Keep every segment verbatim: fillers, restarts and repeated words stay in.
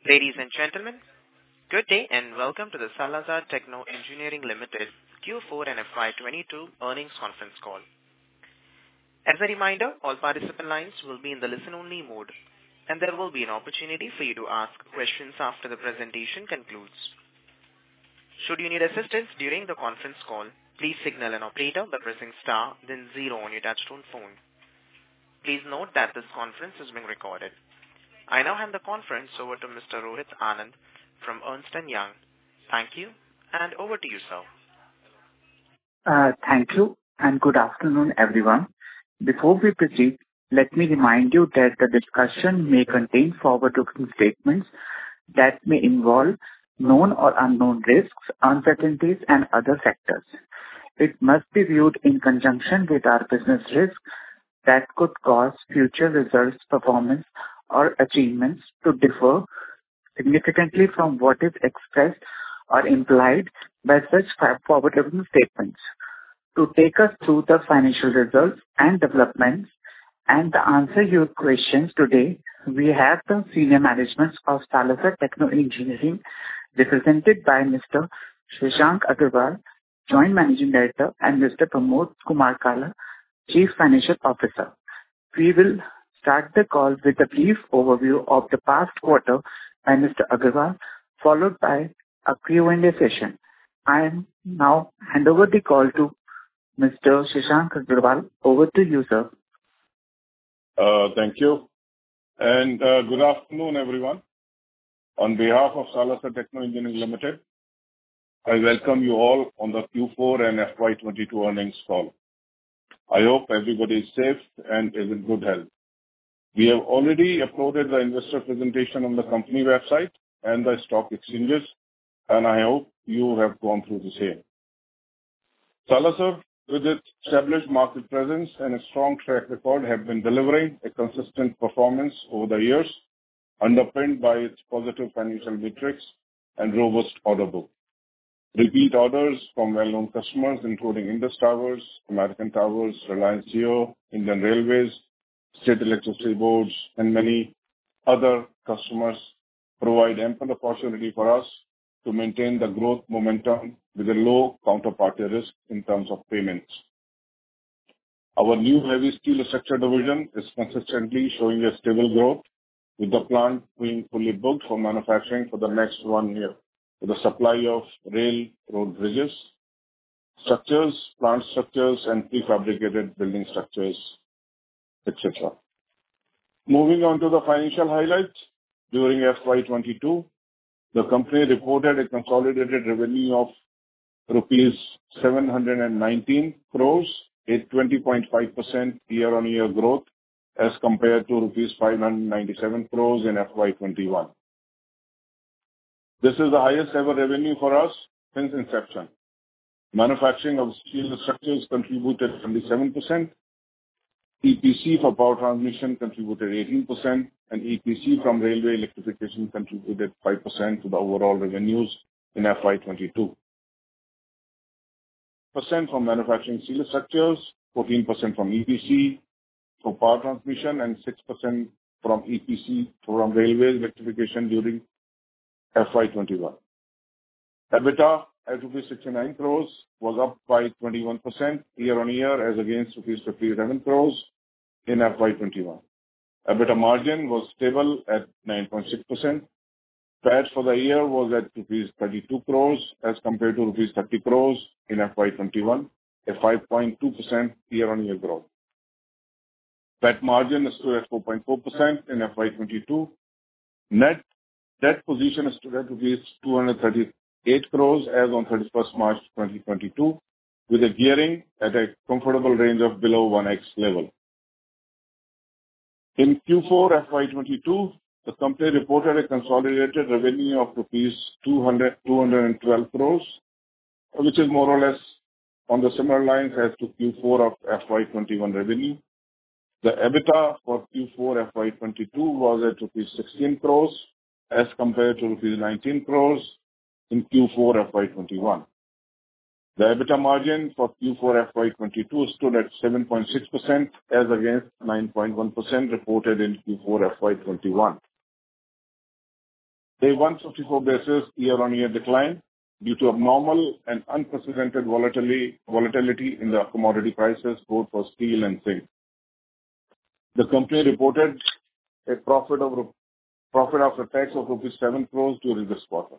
Ladies and gentlemen, good day and welcome to the Salazar Techno Engineering Limited Q four and F Y twenty-two earnings conference call. As a reminder, all participant lines will be in the listen-only mode, and there will be an opportunity for you to ask questions after the presentation concludes. Should you need assistance during the conference call, please signal an operator by pressing star then zero on your touchtone phone. Please note that this conference is being recorded. I now hand the conference over to Mister Rohit Anand from Ernst and Young. Thank you, and over to you, sir. Uh, thank you, and good afternoon, everyone. Before we proceed, let me remind you that the discussion may contain forward-looking statements that may involve known or unknown risks, uncertainties, and other factors. It must be viewed in conjunction with our business risks that could cause future results, performance, or achievements to differ significantly from what is expressed or implied by such forward-looking statements. To take us through the financial results and developments and to answer your questions today, we have the senior management of Salazar Techno Engineering, represented by Mister Shashank Agarwal, Joint Managing Director, and Mister Pramod Kumar Kala, Chief Financial Officer. We will start the call with a brief overview of the past quarter by Mister Agarwal, followed by a Q and A session. I am now hand over the call to Mister Shashank Agarwal. Over to you, sir. Uh, thank you. And uh, good afternoon, everyone. On behalf of Salazar Techno Engineering Limited, I welcome you all on the Q four and F Y twenty-two earnings call. I hope everybody is safe and is in good health. We have already uploaded the investor presentation on the company website and the stock exchanges, and I hope you have gone through the same. Salazar, with its established market presence and a strong track record, have been delivering a consistent performance over the years, underpinned by its positive financial metrics and robust order book. Repeat orders from well-known customers, including Indus Towers, American Towers, Reliance Jio, Indian Railways, State Electricity Boards, and many other customers, provide ample opportunity for us to maintain the growth momentum with a low counterparty risk in terms of payments. Our new heavy steel structure division is consistently showing a stable growth, with the plant being fully booked for manufacturing for the next one year, with the supply of rail, road bridges, structures, plant structures, and prefabricated building structures, et cetera. Moving on to the financial highlights, during F Y twenty-two, the company reported a consolidated revenue of rupees seven hundred nineteen crores, a twenty point five percent year-on-year growth as compared to rupees five hundred ninety-seven crores in F Y twenty-one. This is the highest ever revenue for us since inception. Manufacturing of steel structures contributed twenty-seven percent, E P C for power transmission contributed eighteen percent, and E P C from railway electrification contributed five percent to the overall revenues in F Y twenty-two. Percent from manufacturing steel structures, fourteen percent from E P C for power transmission, and six percent from E P C from railway electrification during F Y twenty-one. EBITDA at rupees sixty-nine crores was up by twenty-one percent year-on-year as against rupees fifty-seven crores in F Y twenty-one. EBITDA margin was stable at nine point six percent. P A T for the year was at rupees thirty-two crores as compared to rupees thirty crores in F Y twenty-one, a five point two percent year-on-year growth. P A T margin stood at four point four percent in F Y twenty-two. Net debt position stood at rupees two hundred thirty-eight crores as on thirty-first March twenty twenty-two, with a gearing at a comfortable range of below one x level. In Q four F Y twenty-two, the company reported a consolidated revenue of rupees two hundred, two hundred twelve crores, which is more or less on the similar lines as to Q four of F Y twenty-one revenue. The EBITDA for Q four F Y twenty-two was at rupees sixteen crores as compared to rupees nineteen crores in Q four F Y twenty-one. The EBITDA margin for Q four F Y twenty-two stood at seven point six percent as against nine point one percent reported in Q four F Y twenty-one. a one hundred fifty-four basis year-on-year decline due to abnormal and unprecedented volatility volatility in the commodity prices, both for steel and zinc. The company reported a profit of profit after tax of rupees seven crores during this quarter.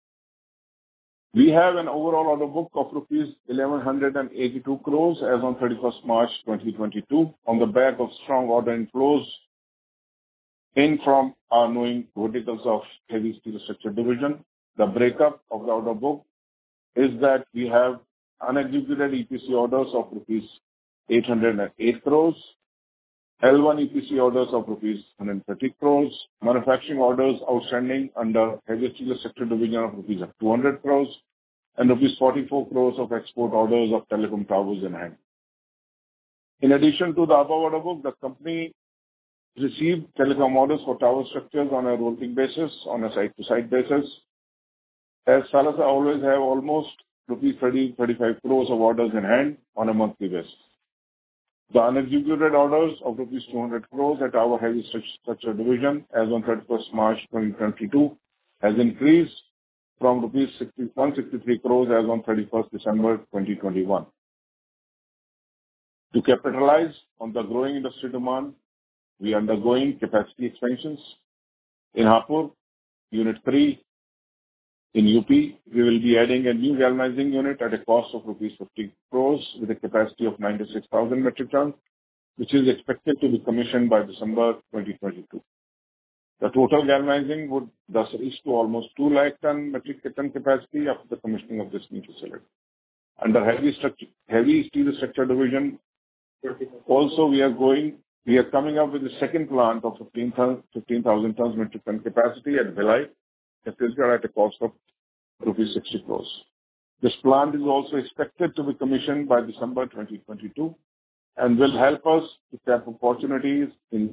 We have an overall order book of rupees eleven eighty-two crores as on thirty-first March twenty twenty-two, on the back of strong order inflows in from our knowing verticals of Heavy Steel Structure Division. The breakup of the order book is that we have unexecuted E P C orders of rupees eight hundred eight crores, L one E P C orders of rupees one hundred thirty crores, manufacturing orders outstanding under Heavy Steel Structure Division of rupees two hundred crores, and rupees forty-four crores of export orders of telecom towers in hand. In addition to the above order book, the company received telecom orders for tower structures on a rolling basis, on a site-to-site basis. As Salasa always have almost rupees thirty to thirty-five crores of orders in hand on a monthly basis. The unexecuted orders of rupees two hundred crores at our Heavy Structure Division as on thirty-first March twenty twenty-two has increased from rupees one hundred sixty-three crores as on thirty-first December twenty twenty-one. To capitalize on the growing industry demand, we are undergoing capacity expansions. In Hapur, Unit three, in U P, we will be adding a new galvanizing unit at a cost of rupees fifty crores with a capacity of ninety-six thousand metric tons, which is expected to be commissioned by December twenty twenty-two. The total galvanizing would thus reach to almost two lakh ton metric ton capacity after the commissioning of this new facility. Under Heavy Structure, Heavy Steel Structure Division, also we are going, we are coming up with the second plant of fifteen thousand tons metric ton capacity at Bhilai, Chhattisgarh, at a cost of rupees sixty crores. This plant is also expected to be commissioned by December twenty twenty-two and will help us to tap opportunities in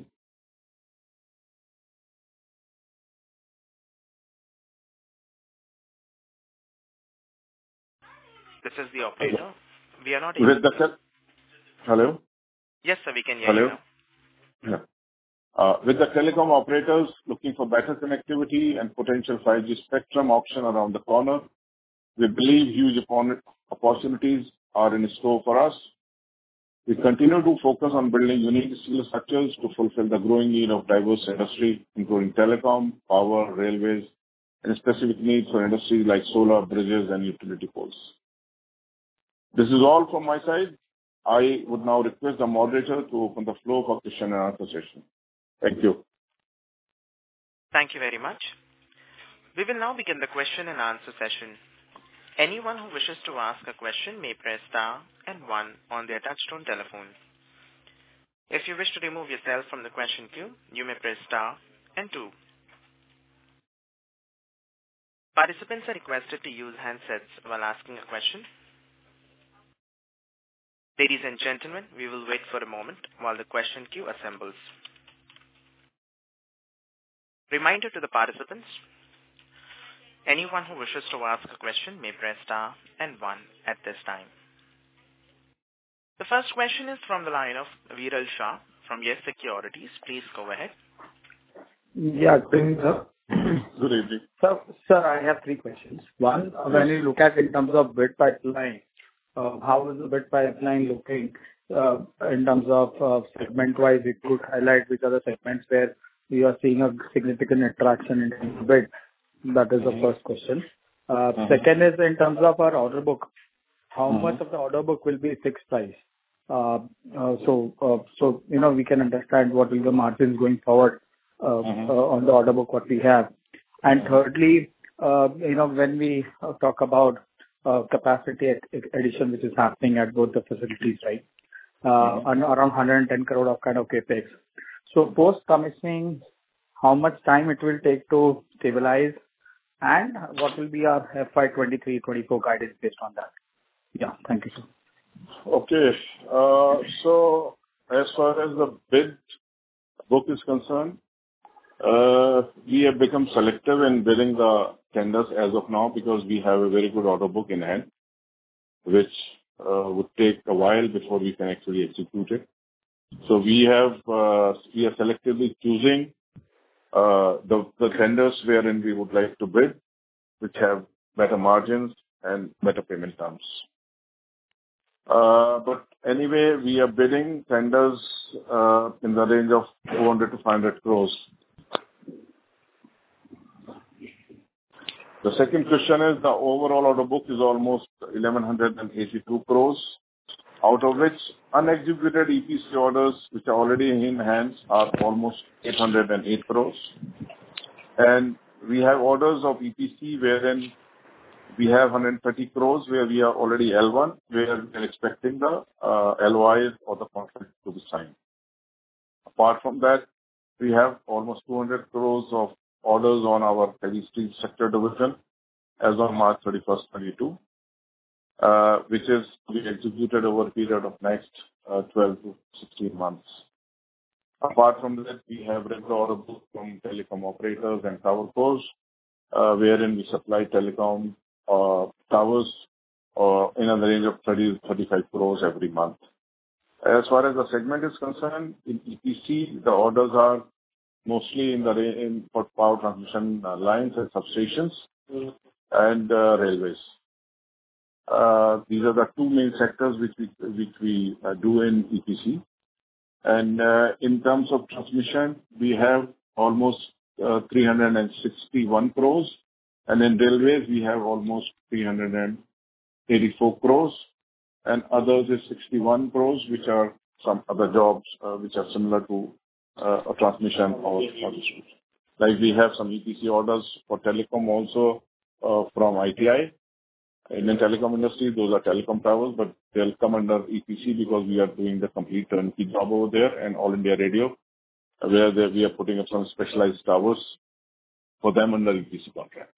This is the operator. We are not with able the to... Hello? Yes, sir, we can hear Hello? you now. Yeah. Uh, with the telecom operators looking for better connectivity and potential five G spectrum auction around the corner, we believe huge opportunities are in store for us. We continue to focus on building unique steel structures to fulfill the growing need of diverse industry, including telecom, power, railways, and specific needs for industries like solar, bridges, and utility poles. This is all from my side. I would now request the moderator to open the floor for question and answer session. Thank you. Thank you very much. We will now begin the question and answer session. Anyone who wishes to ask a question may press star and one on their touchtone telephone. If you wish to remove yourself from the question queue, you may press star and two. Participants are requested to use handsets while asking a question. Ladies and gentlemen, we will wait for a moment while the question queue assembles. Reminder to the participants, anyone who wishes to ask a question may press star and one at this time. The first question is from the line of Viral Shah from Yes Securities. Please go ahead. Yeah, good evening, sir. Good evening. So, sir, I have three questions. One, yes. When you look at in terms of bid pipeline, uh, how is the bid pipeline looking uh, in terms of uh, segment-wise? It could highlight which are the segments where you are seeing a significant attraction in terms of bid. That is the mm-hmm. first question. Uh, mm-hmm. Second is in terms of our order book. How mm-hmm. much of the order book will be fixed price? Uh, uh, so, uh, so you know, we can understand what will the margins going forward uh, mm-hmm. uh, on the order book what we have. And mm-hmm. thirdly, uh, you know, when we uh, talk about uh, capacity addition, which is happening at both the facilities, right? Uh, mm-hmm. and around one hundred ten crore of kind of capex. So post commissioning, how much time it will take to stabilize, and what will be our F Y twenty-three twenty-four guidance based on that? Yeah, thank you, sir. Okay. Uh, so as far as the bid book is concerned, uh, we have become selective in bidding the tenders as of now because we have a very good order book in hand, which uh, would take a while before we can actually execute it. So we have uh, we are selectively choosing uh, the, the tenders wherein we would like to bid, which have better margins and better payment terms. Uh, but anyway, we are bidding tenders uh, in the range of four hundred to five hundred crores. The second question is the overall order book is almost eleven eighty-two crores, out of which unexecuted E P C orders, which are already in hands, are almost eight hundred eight crores. And we have orders of E P C wherein we have one hundred thirty crores where we are already L one, where we are expecting the uh, L O Is or the contract to be signed. Apart from that, we have almost two hundred crores of orders on our heavy steel sector division as on March thirty-first, twenty-two, uh, which is to be executed over a period of next uh, twelve to sixteen months. Apart from that, we have regular order book from telecom operators and tower cos, uh, wherein we supply telecom uh, towers uh, in a range of thirty to thirty-five crores every month. As far as the segment is concerned, in E P C, the orders are mostly in the ra- in for power transmission uh, lines and substations mm. and uh, railways. Uh, these are the two main sectors which we which we uh, do in E P C. And uh, in terms of transmission, we have almost uh, three hundred sixty-one crores, and in railways we have almost three hundred eighty-four crores, and others is sixty-one crores, which are some other jobs uh, which are similar to uh, a transmission or distribution. Like we have some E P C orders for telecom also uh, from I T I. Indian telecom industry, those are telecom towers, but they'll come under E P C because we are doing the complete turnkey job over there, and All India Radio, where they, we are putting up some specialized towers for them under E P C contract.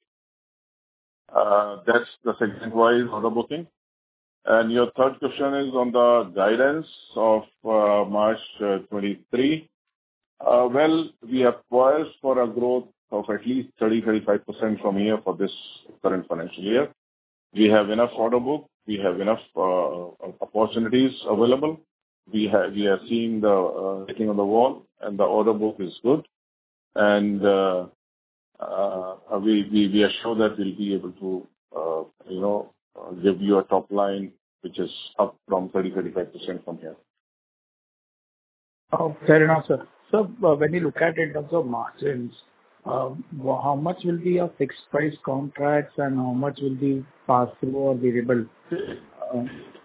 Uh, that's the segment-wise order booking. And your third question is on the guidance of uh, March uh, twenty-three. Uh, well, we are poised for a growth of at least thirty to thirty-five percent from here for this current financial year. We have enough order book. We have enough uh, opportunities available. We have we are seeing the uh, writing on the wall, and the order book is good. And uh, uh, we, we we are sure that we'll be able to uh, you know uh, give you a top line which is up from thirty to thirty-five percent from here. Oh, fair enough, sir. So uh, when you look at it in terms of margins, Um, how much will be a fixed price contracts and how much will be pass through or variable? Uh,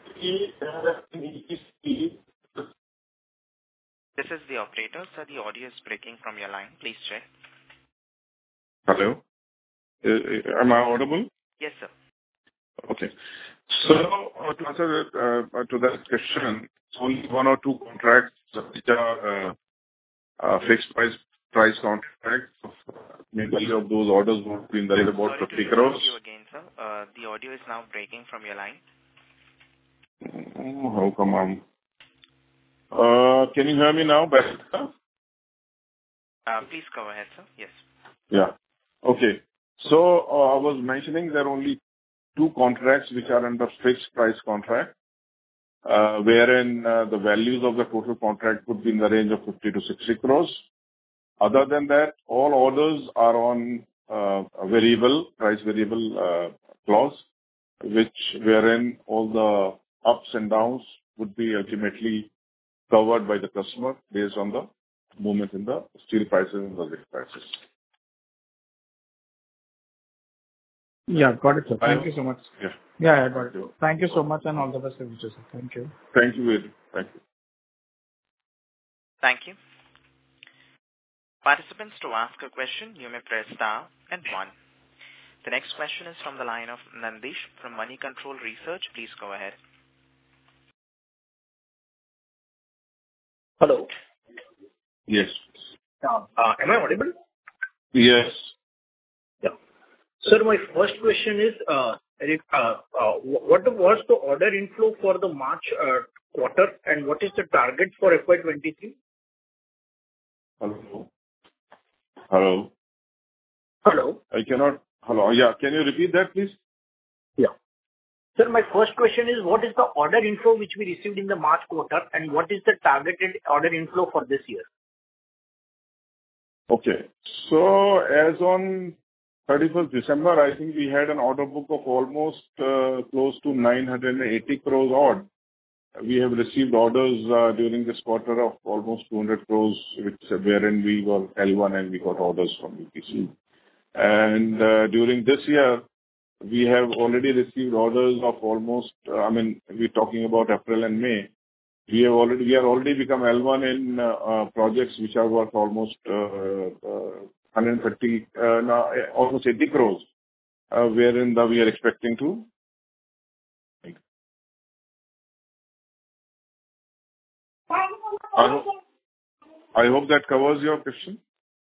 This is the operator, sir. The audio is breaking from your line. Please check. Hello? Uh, am I audible? Yes, sir. Okay. So uh, to answer that, uh, to that question, only one or two contracts which are uh, uh, fixed price price contracts. Maybe of those orders would be in the range of about fifty crores. You again, sir. Uh, the audio is now breaking from your line. Oh, how come I'm... Uh, can you hear me now better? Uh, please go ahead, sir. Yes. Yeah. Okay. So uh, I was mentioning there are only two contracts which are under fixed price contract, uh, wherein uh, the values of the total contract would be in the range of fifty to sixty crores. Other than that, all orders are on uh, a variable, price variable uh, clause, which wherein all the ups and downs would be ultimately covered by the customer based on the movement in the steel prices and the zinc prices. Yeah, got it, sir. Thank you so much. Yeah. Yeah, I got it. Thank you so much and all the best for future, sir. Thank you. Thank you, Ved. Thank you. Thank you. Participants, to ask a question, you may press star and one. The next question is from the line of Nandish from Money Control Research. Please go ahead. Hello. Yes. Uh, uh, am I audible? Yes. Yeah. Sir, my first question is, uh, uh, uh, what was the order inflow for the March uh, quarter, and what is the target for F Y twenty-three? Hello. Hello. Hello. I cannot. Hello. Yeah. Can you repeat that, please? Yeah. Sir, my first question is, what is the order inflow which we received in the March quarter, and what is the targeted order inflow for this year? Okay. So as on thirty-first December, I think we had an order book of almost uh, close to nine hundred eighty crores odd. We have received orders uh, during this quarter of almost two hundred crores, which wherein we were L one and we got orders from U P C. And uh, during this year, we have already received orders of almost, uh, I mean, we're talking about April and May. We have already, we are already become L one in uh, uh, projects which are worth almost uh, uh, one hundred thirty, uh, no, almost eighty crores, uh, wherein the, we are expecting to. I hope, I hope that covers your question.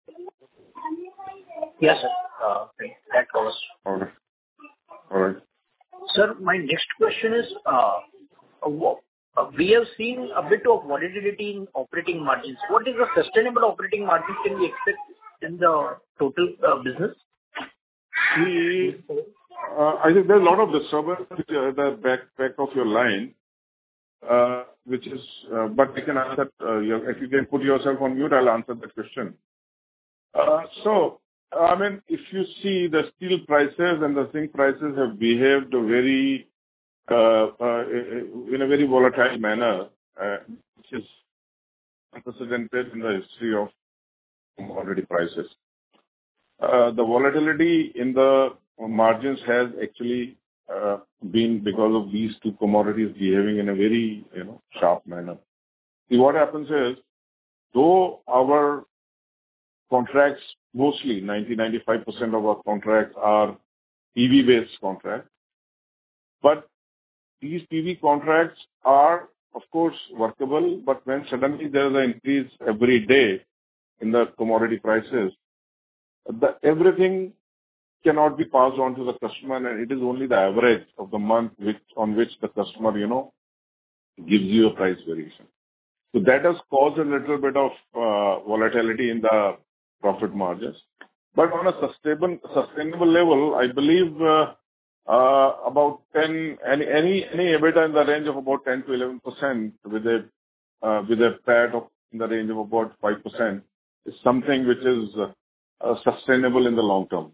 Yes, sir. Uh, That covers. All right. All right. Sir, my next question is, uh, wha- uh, we have seen a bit of volatility in operating margins. What is the sustainable operating margin can we expect in the total uh, business? See, uh, I think there's a lot of disturbance at the back back of your line, uh, which is, uh, but I can answer, uh, your, if you can put yourself on mute, I'll answer that question. Uh, So, I mean, if you see the steel prices and the zinc prices have behaved very, uh, uh, in a very volatile manner, uh, which is unprecedented in the history of commodity prices. Uh, The volatility in the margins has actually uh, been because of these two commodities behaving in a very, you know, sharp manner. See, what happens is, though our contracts, mostly ninety to ninety-five percent of our contracts are P V-based contracts, but these P V contracts are, of course, workable, but when suddenly there is an increase every day in the commodity prices, the everything cannot be passed on to the customer, and it is only the average of the month which, on which the customer, you know, gives you a price variation. So that has caused a little bit of uh, volatility in the profit margins. But on a sustainable, sustainable level, I believe uh, uh, about ten, any, any, any EBITDA in the range of about ten to eleven percent with a, uh, with a P A T of in the range of about five percent is something which is uh, uh, sustainable in the long term.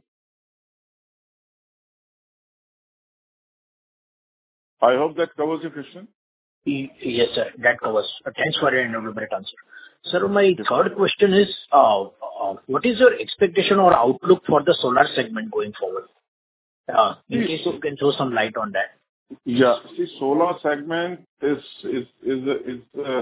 I hope that covers your question. Y- Yes, sir. That covers. Uh, Thanks for your elaborate answer. Sir, my third question is, uh, uh, what is your expectation or outlook for the solar segment going forward? Uh, In See, case so- you can throw some light on that. Yeah. See, solar segment is is is is uh,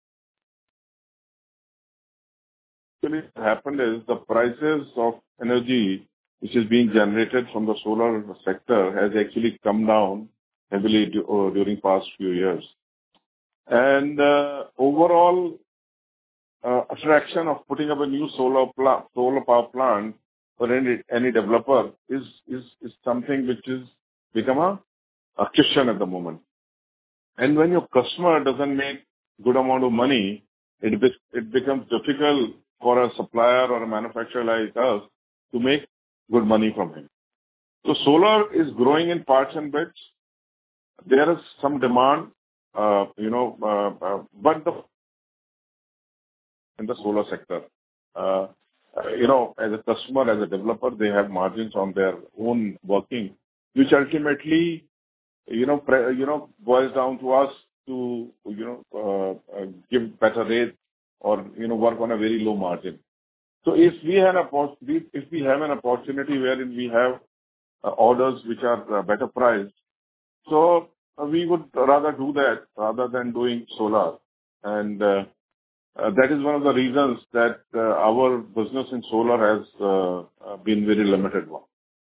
actually what happened is the prices of energy which is being generated from the solar sector has actually come down heavily du- uh, during past few years. And uh, overall uh, attraction of putting up a new solar plant, solar power plant for any any developer is is is something which is become a, a question at the moment. And when your customer doesn't make good amount of money, it be, it becomes difficult for a supplier or a manufacturer like us to make good money from him. So solar is growing in parts and bits. There is some demand, uh, you know, uh, uh, but the in the solar sector, uh, uh, you know, as a customer, as a developer, they have margins on their own working, which ultimately you know, pre- you know, boils down to us to, you know, uh, uh, give better rates or, you know, work on a very low margin. So if we have an opportunity, if we have an opportunity wherein we have uh, orders which are uh, better priced, so uh, we would rather do that rather than doing solar. And uh, uh, that is one of the reasons that uh, our business in solar has uh, uh, been very limited one.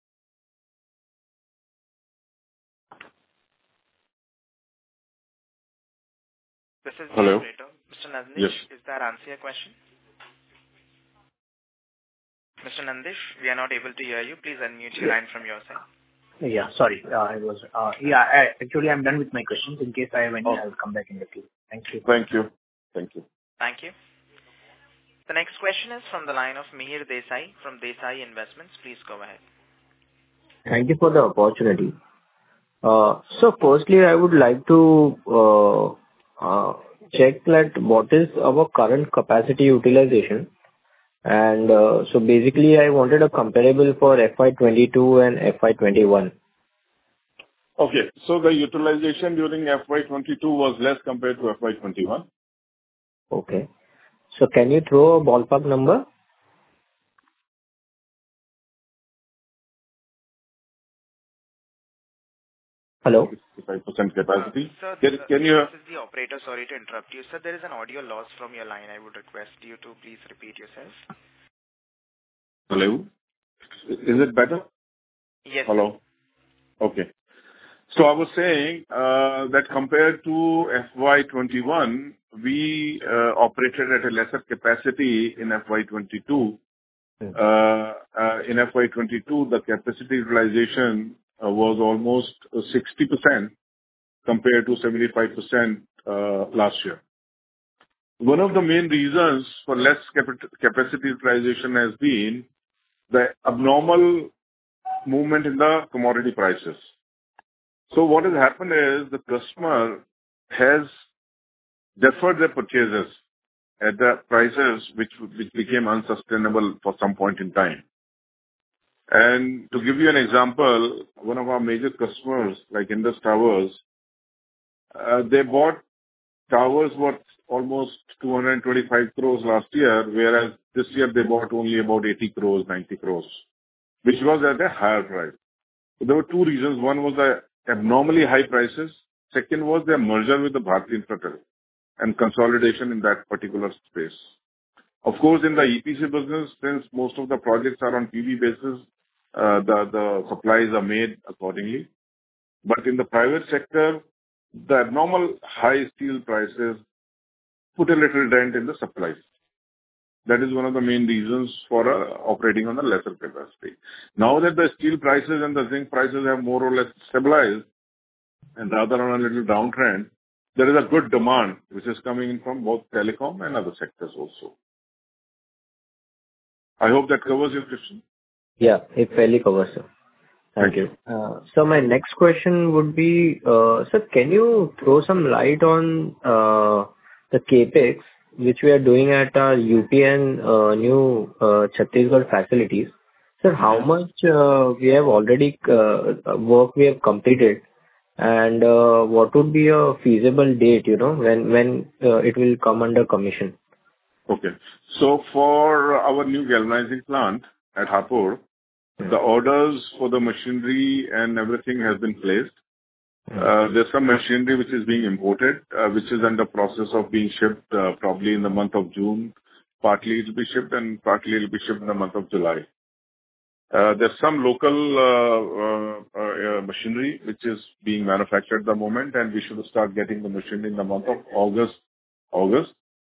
This is the Hello? operator. Mister Nandish, Yes. is that answer your question? Mister Nandish, we are not able to hear you. Please unmute your line from your side. Yeah, sorry. Uh, I was, uh, yeah, I- actually, I'm done with my questions. In case I have any, Oh. I'll come back in the queue. Thank you. Thank you. Thank you. Thank you. The next question is from the line of Mihir Desai from Desai Investments. Please go ahead. Thank you for the opportunity. Uh, So firstly, I would like to uh, uh, check that what is our current capacity utilization, And uh, so basically, I wanted a comparable for F Y twenty-two and F Y twenty-one. Okay. So the utilization during F Y twenty-two was less compared to F Y twenty-one. Okay. So can you throw a ballpark number? Hello? sixty-five percent capacity. Uh, Sir, Can this can you... this is the operator. Sorry to interrupt you. Sir, there is an audio loss from your line. I would request you to please repeat yourself. Hello? Is it better? Yes, sir. Hello? Okay. So I was saying uh, that compared to F Y twenty-one, we uh, operated at a lesser capacity in F Y twenty-two. Hmm. Uh, uh, In F Y twenty-two, the capacity utilization uh, was almost uh, sixty percent compared to seventy-five percent uh, last year. One of the main reasons for less capi- capacity utilization has been the abnormal movement in the commodity prices. So what has happened is the customer has deferred their purchases at the prices which which became unsustainable for some point in time. And to give you an example, one of our major customers, like Indus Towers, uh, they bought towers worth almost two hundred twenty-five crores last year, whereas this year they bought only about eighty crores, ninety crores, which was at a higher price. So there were two reasons. One was the abnormally high prices. Second was their merger with the Bharti Infratel and consolidation in that particular space. Of course, in the E P C business, since most of the projects are on P V basis, uh, the, the supplies are made accordingly. But in the private sector, the abnormal high steel prices put a little dent in the supplies. That is one of the main reasons for uh, operating on a lesser capacity. Now that the steel prices and the zinc prices have more or less stabilized and rather on a little downtrend, there is a good demand which is coming in from both telecom and other sectors also. I hope that covers your question. Yeah, it fairly covers, sir. Thank Thank you. Uh, So my next question would be, uh, sir, can you throw some light on uh, the CapEx which we are doing at our U P and uh, new uh, Chhattisgarh facilities? Sir, how much uh, we have already uh, work we have completed, and uh, what would be a feasible date, you know, when when uh, it will come under commission? Okay. So for our new galvanizing plant at Hapur, the orders for the machinery and everything has been placed. Uh, There's some machinery which is being imported, uh, which is under process of being shipped, uh, probably in the month of June. Partly it will be shipped and partly it will be shipped in the month of July. Uh, There's some local uh, uh, uh, machinery which is being manufactured at the moment, and we should start getting the machinery in the month of August. August.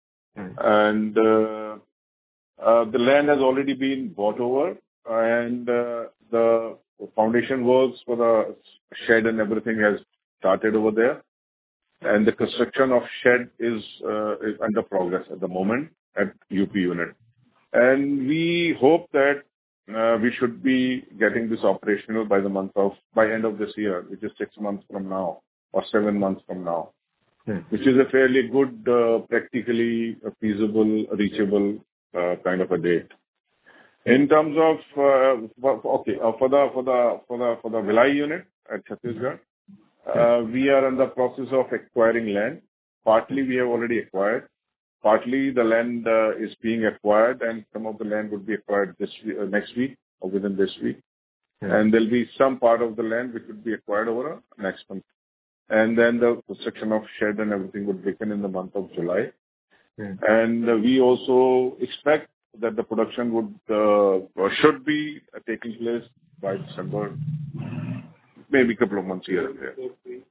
And uh, uh, the land has already been bought over, and uh, the foundation works for the shed and everything has started over there. And the construction of shed is uh, is under progress at the moment at U P unit. And we hope that uh, we should be getting this operational by the month of, by end of this year, which is six months from now or seven months from now, Hmm. which is a fairly good, uh, practically feasible, reachable uh, kind of a date. In terms of, uh, for- okay, uh, for the for the for the for the Bhilai unit at Chhattisgarh, uh, we are in the process of acquiring land. Partly we have already acquired. Partly the land uh, is being acquired, and some of the land would be acquired this week, uh, next week or within this week. And there'll be some part of the land which would be acquired over uh, next month. And then the construction of shed and everything would begin in the month of July. Hmm. And uh, we also expect that the production would uh, or should be uh, taking place by December, maybe a couple of months here and there.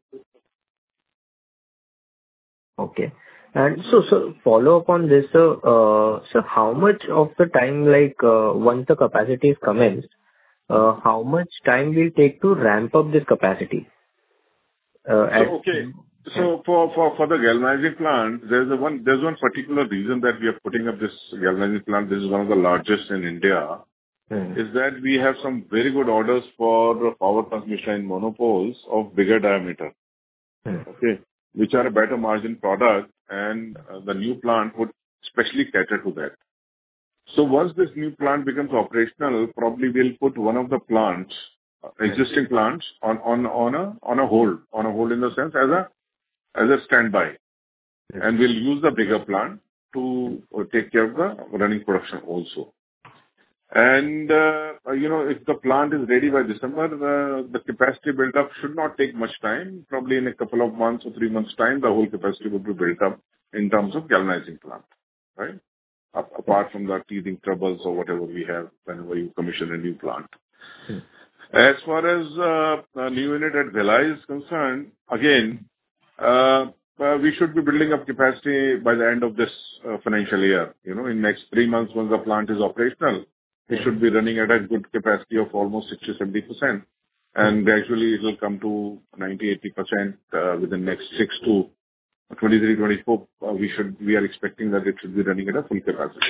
Okay. And so, so follow up on this, sir. Uh, so how much of the time, like, uh, once the capacity is commenced, uh, how much time will take to ramp up this capacity? Uh, at- So, okay. So for for for the galvanizing plant, there's a one there's one particular reason that we are putting up this galvanizing plant. This is one of the largest in India. Hmm. Is that we have some very good orders for power transmission monopoles of bigger diameter, Hmm. okay, which are a better margin product, and uh, the new plant would specially cater to that. So once this new plant becomes operational, probably we'll put one of the plants, uh, existing plants, on on on a on a hold, on a hold in the sense as a as a standby, and we'll use the bigger plant to uh, take care of the running production also. And uh, you know, if the plant is ready by December, uh, the capacity build up should not take much time. Probably in a couple of months or three months time, the whole capacity will be built up in terms of galvanizing plant, right? Apart from the teething troubles or whatever we have whenever you commission a new plant. Hmm. As far as uh, a new unit at Bhilai is concerned, again, uh, uh, we should be building up capacity by the end of this uh, financial year. You know, in next three months, once the plant is operational, it should be running at a good capacity of almost sixty to seventy percent. And gradually it will come to ninety to eighty percent uh, within next six to twenty-three, twenty-four, uh, we should, we are expecting that it should be running at a full capacity.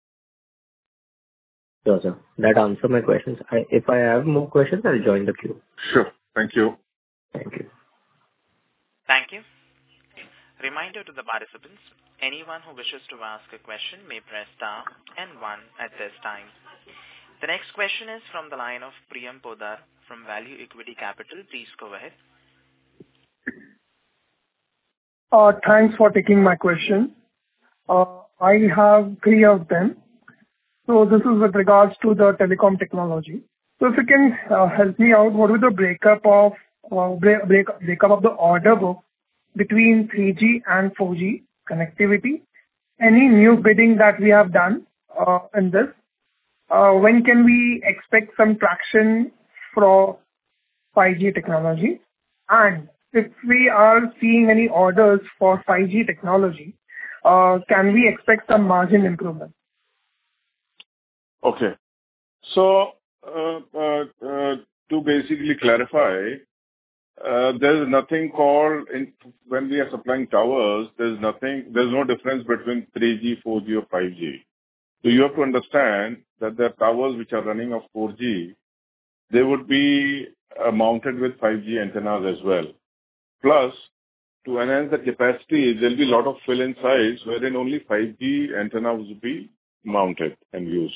Sure, sir. That answers my questions. I, if I have more questions, I'll join the queue. Sure. Thank you. Thank you. Thank you. Reminder to the participants, anyone who wishes to ask a question may press star and one at this time. The next question is from the line of Priyam Podar from Value Equity Capital. Please go ahead. Uh, thanks for taking my question. Uh, I have three of them. So this is with regards to the telecom technology. So if you can uh, help me out, what is the breakup of uh, break, break, breakup of the order book between three G and four G connectivity? Any new bidding that we have done uh, in this? Uh, when can we expect some traction for five G technology? And if we are seeing any orders for five G technology, uh, can we expect some margin improvement? Okay. So, uh, uh, uh, to basically clarify, uh, there is nothing called, in, when we are supplying towers, there's nothing, there's no difference between three G, four G or five G. So you have to understand that the towers which are running of four G, they would be uh, mounted with five G antennas as well. Plus, to enhance the capacity, there will be a lot of fill-in sites wherein only five G antennas will be mounted and used.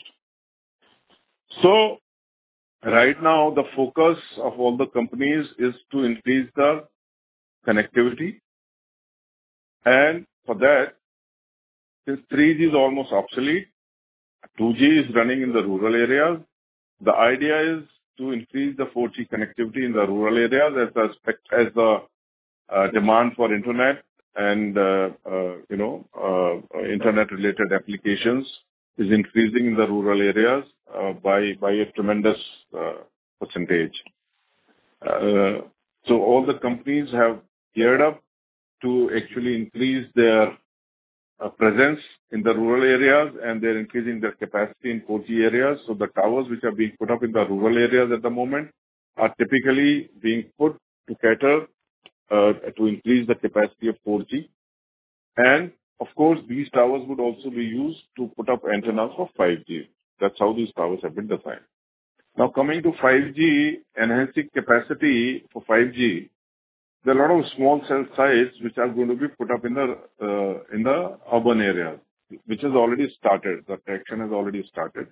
So, right now, the focus of all the companies is to increase the connectivity. And for that, since three G is almost obsolete, two G is running in the rural areas, the idea is to increase the four G connectivity in the rural areas as the, as the uh, demand for internet and, uh, uh, you know, uh, internet-related applications is increasing in the rural areas uh, by by a tremendous uh, percentage. Uh, so all the companies have geared up to actually increase their uh, presence in the rural areas, and they're increasing their capacity in four G areas. So the towers which are being put up in the rural areas at the moment are typically being put to cater uh, to increase the capacity of four G. And of course, these towers would also be used to put up antennas for five G. That's how these towers have been designed. Now, coming to five G, enhancing capacity for five G, there are a lot of small cell sites which are going to be put up in the uh, in the urban areas, which has already started. The traction has already started.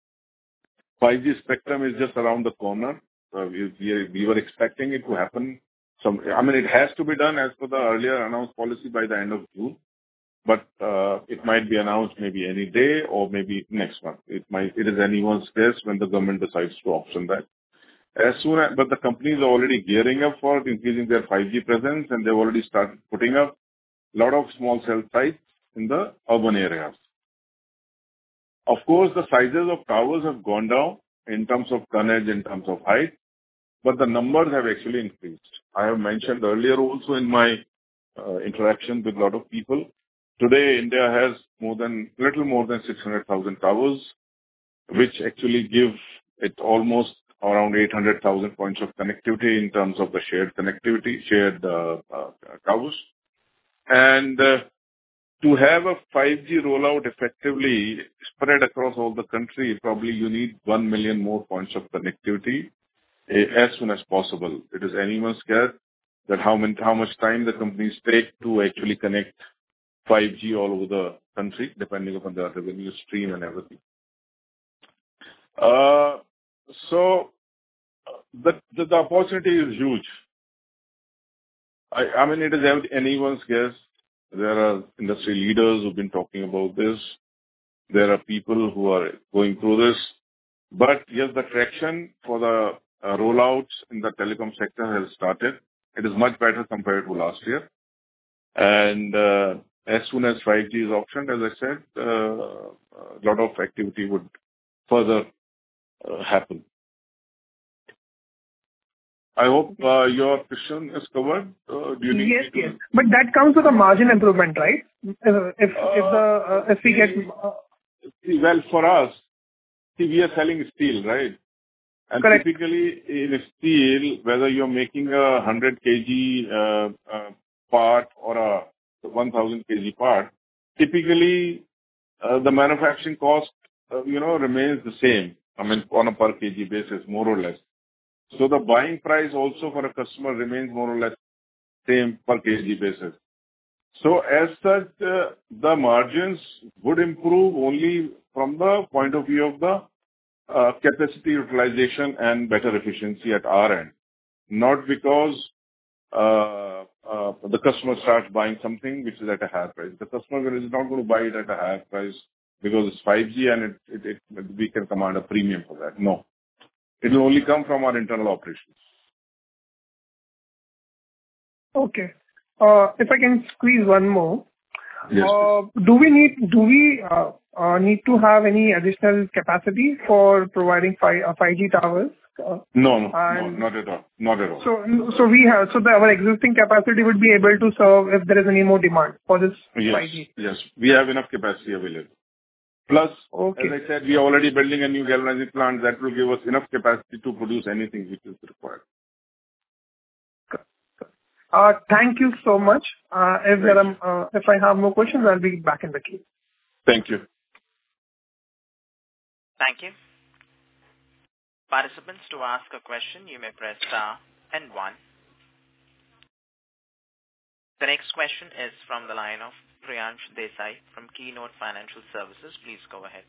five G spectrum is just around the corner. Uh, we, we, we were expecting it to happen. Some, I mean, it has to be done as per the earlier announced policy by the end of June. But uh, it might be announced maybe any day or maybe next month. It might. It is anyone's guess when the government decides to option that. As soon as, but the companies are already gearing up for increasing their five G presence, and they've already started putting up a lot of small cell sites in the urban areas. Of course, the sizes of towers have gone down in terms of tonnage, in terms of height, but the numbers have actually increased. I have mentioned earlier also in my uh, interaction with a lot of people. Today, India has more than, little more than six hundred thousand towers, which actually give it almost around eight hundred thousand points of connectivity in terms of the shared connectivity, shared uh, uh, towers. And uh, to have a five G rollout effectively spread across all the country, probably you need one million more points of connectivity uh, as soon as possible. It is anyone's guess that how, many, how much time the companies take to actually connect five G all over the country, depending upon the revenue stream and everything. Uh, So uh, the the the opportunity is huge. I I mean, it is ev- anyone's guess. There are industry leaders who've been talking about this. There are people who are going through this. But yes, the traction for the uh, rollouts in the telecom sector has started. It is much better compared to last year. And uh, as soon as five G is optioned, as I said, uh, a lot of activity would further uh, happen. I hope uh, your question is covered. Uh, Do you need Yes, me to? yes. But that comes with a margin improvement, right? Uh, If if the uh, if we get... uh, See, well, for us, see, we are selling steel, right? And Correct. typically in steel, whether you're making a one hundred kilograms uh, uh, part or a one thousand kilograms part, typically uh, the manufacturing cost, uh, you know, remains the same. I mean, on a per kg basis, more or less. So the buying price also for a customer remains more or less same per kg basis. So as such, uh, the margins would improve only from the point of view of the uh, capacity utilization and better efficiency at our end, not because uh, uh, the customer starts buying something which is at a higher price. The customer is not going to buy it at a higher price because it's five G and it, it, it we can command a premium for that. No, it will only come from our internal operations. Okay. Uh, If I can squeeze one more. Yes, Uh, Do we need do we uh, uh, need to have any additional capacity for providing fi- uh, five G towers? Uh, No, no, no, And not at all. Not at all. so so we have so the our existing capacity would be able to serve if there is any more demand for this Yes, five G. yes. We have enough capacity available. Plus, Okay. as I said, we are already building a new galvanizing plant that will give us enough capacity to produce anything which is required. Uh, Thank you so much. Uh, If there Thank are, uh, if I have more questions, I'll be back in the queue. Thank you. Thank you. Participants, to ask a question, you may press star and one. The next question is from the line of Priyansh Desai from Keynote Financial Services. Please go ahead.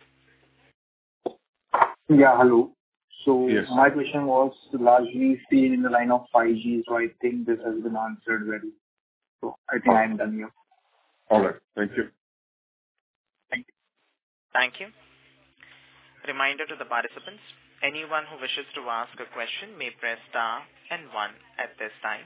Yeah, hello. So Yes. my question was largely staying in the line of five G, so I think this has been answered well. So I think I'm done here. All right. Thank you. Thank you. Thank you. Reminder to the participants, anyone who wishes to ask a question may press star and one at this time.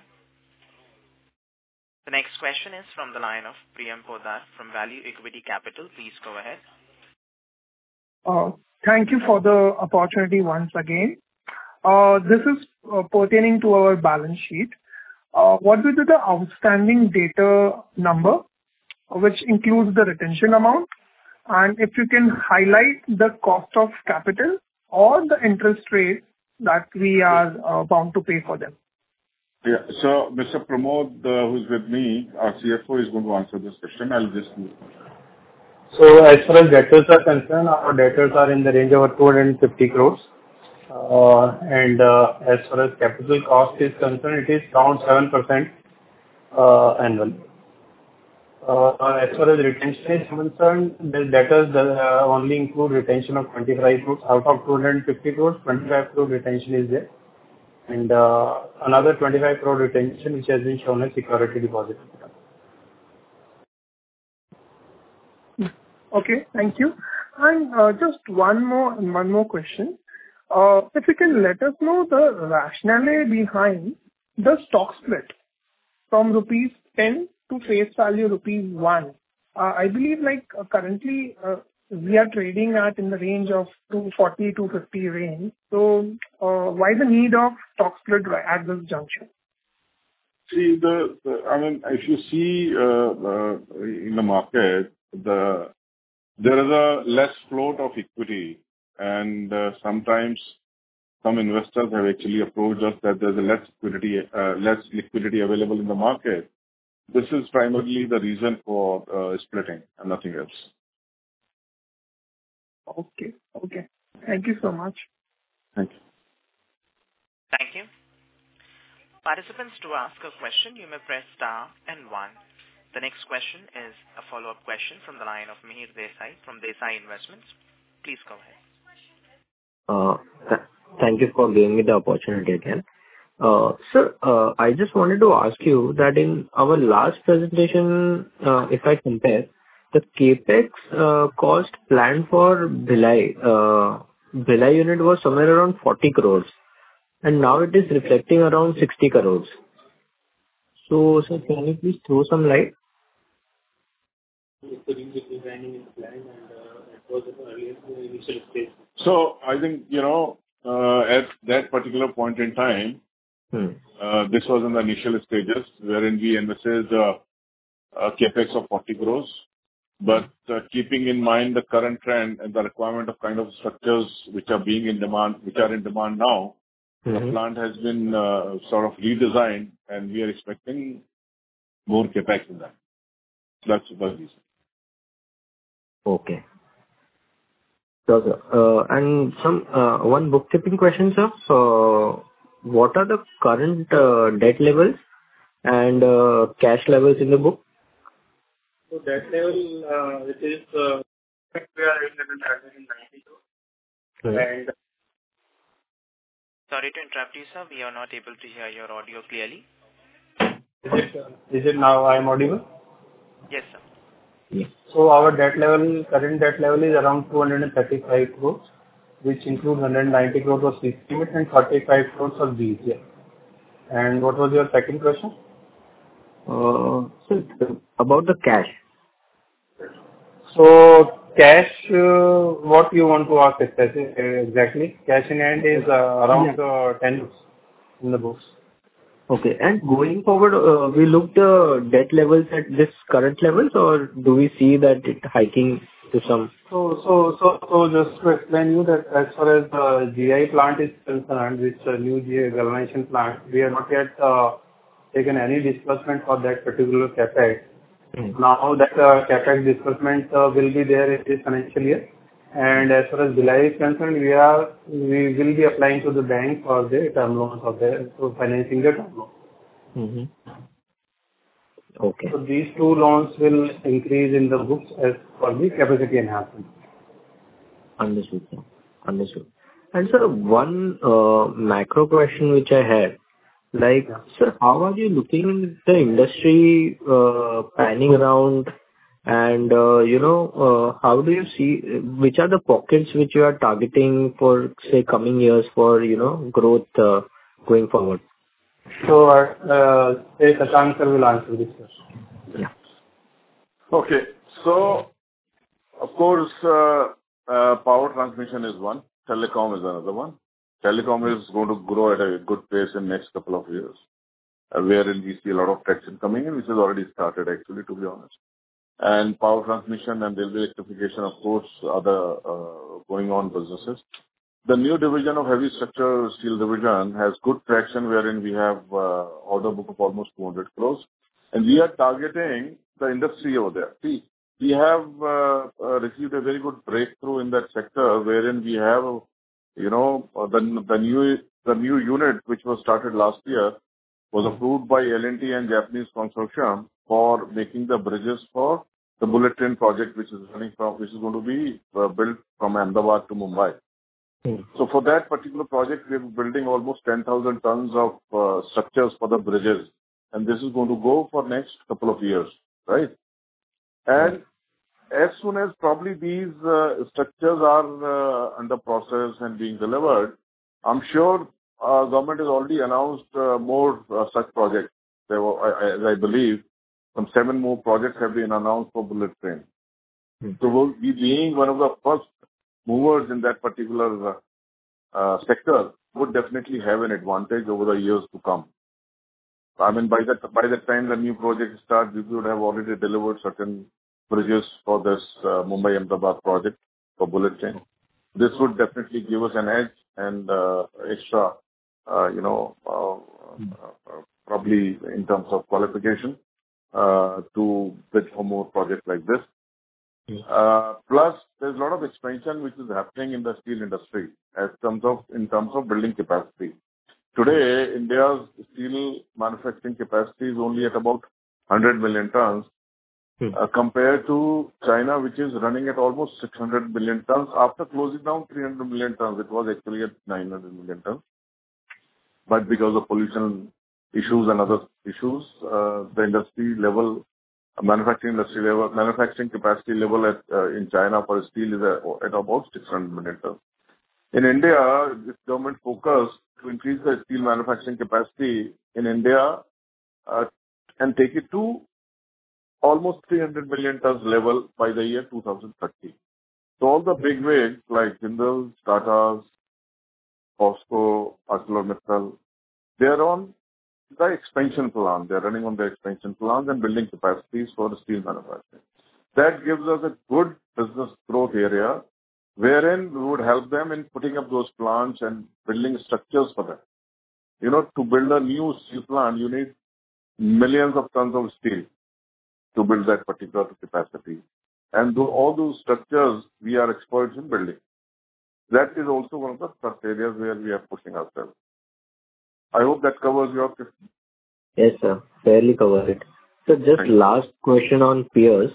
The next question is from the line of Priyam Podar from Value Equity Capital. Please go ahead. Uh, Thank you for the opportunity once again. Uh, This is uh, pertaining to our balance sheet. Uh, What will be the outstanding data number, uh, which includes the retention amount? And if you can highlight the cost of capital or the interest rate that we are uh, bound to pay for them. Yeah. So Mister Pramod, uh, who's with me, our C F O, is going to answer this question. I'll just... So as far as debtors are concerned, our debtors are in the range of two hundred fifty crores. Uh, and uh, as far as capital cost is concerned, it is around seven percent uh, annual. Uh, as far as retention is concerned, the debtors uh, only include retention of twenty-five crores. Out of two hundred fifty crores, twenty-five crore retention is there. And uh, another twenty-five crore retention which has been shown as security deposit. Okay, thank you. And uh, just one more one more question. Uh, If you can let us know the rationale behind the stock split from rupees ten to face value rupees one. Uh, I believe like uh, currently uh, we are trading at in the range of two forty, two fifty range. So uh, why the need of stock split ri- at this juncture? See, the, the I mean, if you see uh, uh, in the market, the there is a less float of equity, and uh, sometimes some investors have actually approached us that there's a less liquidity, uh, less liquidity available in the market. This is primarily the reason for uh, splitting and nothing else. Okay, okay. Thank you so much. Thank you. Thank you. Participants, to ask a question, you may press star and one. The next question is a follow-up question from the line of Mihir Desai from Desai Investments. Please go ahead. Uh, th- Thank you for giving me the opportunity again. Uh, Sir, uh, I just wanted to ask you that in our last presentation, uh, if I compare, the CapEx uh, cost planned for Bhilai uh, Bhilai unit was somewhere around forty crores, and now it is reflecting around sixty crores. So, sir, can you please throw some light? So I think, you know, uh, at that particular point in time, Hmm. uh, this was in the initial stages wherein we envisaged uh, a CapEx of forty crores. But uh, keeping in mind the current trend and the requirement of kind of structures which are being in demand, which are in demand now, the Mm-hmm. plant has been uh, sort of redesigned, and we are expecting more CapEx in that. That's the reason. Okay. So, sir, uh, and some uh, one bookkeeping question, sir. So, what are the current uh, debt levels and uh, cash levels in the book? So that level, uh, it is, uh, we are having at ninety crores. Hmm. And Sorry to interrupt you, sir. We are not able to hear your audio clearly. is it, uh, is it now I am audible? Yes, sir. Yeah. So our debt level, current debt level is around two hundred thirty-five crores, which includes one hundred ninety crores of C C limit and forty-five crores of B C. And what was your second question? Uh, so, about the cash. So cash, uh, what you want to ask exactly? Exactly. Cash in hand is uh, around uh, ten crores in the books. Okay. And going forward, uh, we look the debt levels at this current levels, or do we see that it hiking to some? So, so, so, so just to explain you that as far as the G I plant is concerned, which uh, new G I galvanization plant, we have not yet uh, taken any disbursement for that particular CapEx. Hmm. Now that uh, CapEx disbursement uh, will be there in this financial year. And as far as Bhilai is concerned, we are, we will be applying to the bank for the term loans or the, for financing the term loan. Mm-hmm. Okay. So these two loans will increase in the books as for the capacity enhancement. Understood, sir. Understood. And sir, one uh, macro question which I had, like, Yeah. sir, how are you looking at the industry uh, panning around, and uh, you know, uh, how do you see which are the pockets which you are targeting for, say, coming years for, you know, growth uh, going forward? So, uh, say Shashank sir will answer this question. Yeah. Okay. So of course, uh, uh, power transmission is one. Telecom is another one. Telecom is going to grow at a good pace in next couple of years, uh, wherein we see a lot of traction coming in, which has already started actually, to be honest. And power transmission and railway electrification, of course, are the uh, going on businesses. The new division of heavy structure steel division has good traction, wherein we have uh, order book of almost two hundred crores, and we are targeting the industry over there. See, we have uh, uh, received a very good breakthrough in that sector, wherein we have, you know, uh, the the new the new unit which was started last year was approved by L and T and Japanese consortium for making the bridges for the bullet train project, which is running from which is going to be uh, built from Ahmedabad to Mumbai. Hmm. So for that particular project, we are building almost ten thousand tons of uh, structures for the bridges, and this is going to go for next couple of years, right? And as soon as probably these uh, structures are uh, under process and being delivered, I'm sure uh, government has already announced uh, more uh, such projects. There were, I, I, I believe, some seven more projects have been announced for bullet train. Hmm. So we'll be being one of the first movers in that particular uh, uh, sector would definitely have an advantage over the years to come. I mean, by that by the time the new project starts, we would have already delivered certain bridges for this uh, Mumbai-Ahmedabad project for bullet train. This would definitely give us an edge and uh, extra, uh, you know, uh, uh, probably in terms of qualification uh, to bid for more projects like this. Uh, Plus, there's a lot of expansion which is happening in the steel industry as terms of, in terms of building capacity. Today, India's steel manufacturing capacity is only at about one hundred million tons, Hmm. Uh, compared to China, which is running at almost six hundred million tons. After closing down three hundred million tons, it was actually at nine hundred million tons. But because of pollution issues and other issues, uh, the industry level, uh, manufacturing industry level, manufacturing capacity level at uh, in China for steel is at, at about six hundred million tons. In India, this government focused to increase the steel manufacturing capacity in India uh, and take it to almost three hundred million tons level by the year two thousand thirty. So all the big wigs like Jindal, Tata's, POSCO, ArcelorMittal, they are on the expansion plan. They are running on the expansion plans and building capacities for the steel manufacturing. That gives us a good business growth area, wherein we would help them in putting up those plants and building structures for them. You know, to build a new steel plant, you need millions of tons of steel to build that particular capacity. And do all those structures, we are experts in building. That is also one of the first areas where we are pushing ourselves. I hope that covers your question. Yes, sir. Fairly covered it. So just Thank you. Last question on peers.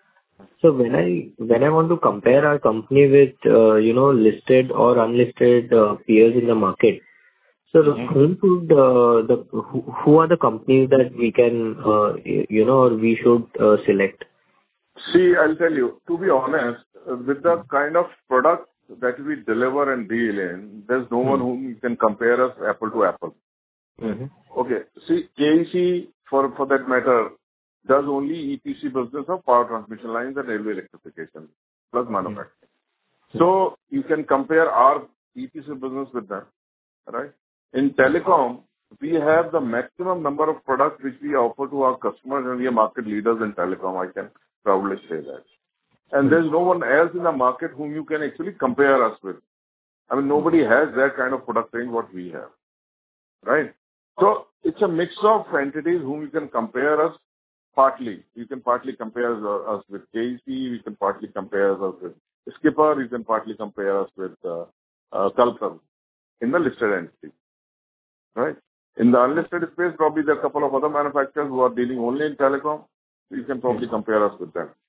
So when I when I want to compare our company with uh, you know listed or unlisted uh, peers in the market, so Mhm. whom should uh, the who, who are the companies that we can uh, you know or we should uh, select? See, I'll tell you, to be honest, uh, with the kind of product that we deliver and deal in, there's no one whom you can compare us apple to apple. Mm-hmm. Okay. See, K E C, for, for that matter, does only E P C business of power transmission lines and railway electrification, plus manufacturing. Mm-hmm. So you can compare our E P C business with them, right? In telecom, we have the maximum number of products which we offer to our customers, and we are market leaders in telecom, I can proudly say that. And there's no one else in the market whom you can actually compare us with. I mean, nobody has that kind of product range what we have, right? So it's a mix of entities whom you can compare us partly. You can partly compare us with K E C, you can partly compare us with Skipper, you can partly compare us with uh, uh, Kalkal in the listed entity, right? In the unlisted space, probably there are a couple of other manufacturers who are dealing only in telecom. You can probably compare us with them.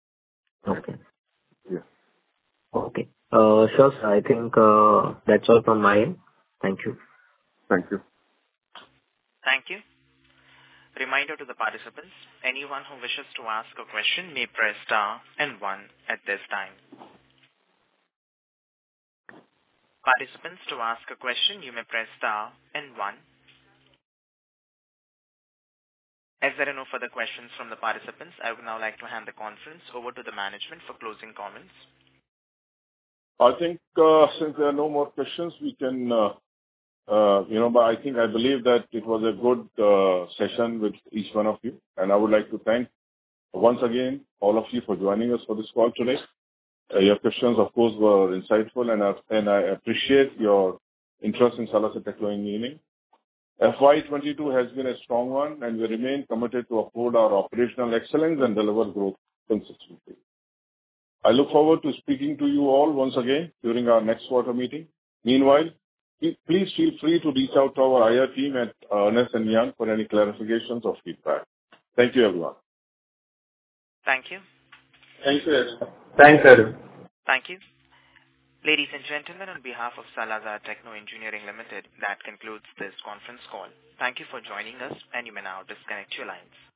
Okay. Yeah. Okay. Uh, Sure, sir. I think uh, that's all from my end. Thank you. Thank you. Thank you. Reminder to the participants, anyone who wishes to ask a question may press star and one at this time. Participants, to ask a question, you may press star and one. As there are no further questions from the participants, I would now like to hand the conference over to the management for closing comments. I think uh, since there are no more questions, we can, uh, uh, you know, but I think I believe that it was a good uh, session with each one of you. And I would like to thank once again all of you for joining us for this call today. Uh, your questions, of course, were insightful, and I, and I appreciate your interest in Salasa Techno Engineering. F Y twenty-two has been a strong one, and we remain committed to uphold our operational excellence and deliver growth consistently. I look forward to speaking to you all once again during our next quarter meeting. Meanwhile, please feel free to reach out to our I R team at Ernst and Young for any clarifications or feedback. Thank you, everyone. Thank you. Thank you, everyone. Thanks, Arun. Thank you. Ladies and gentlemen, on behalf of Salazar Techno Engineering Limited, that concludes this conference call. Thank you for joining us, and you may now disconnect your lines.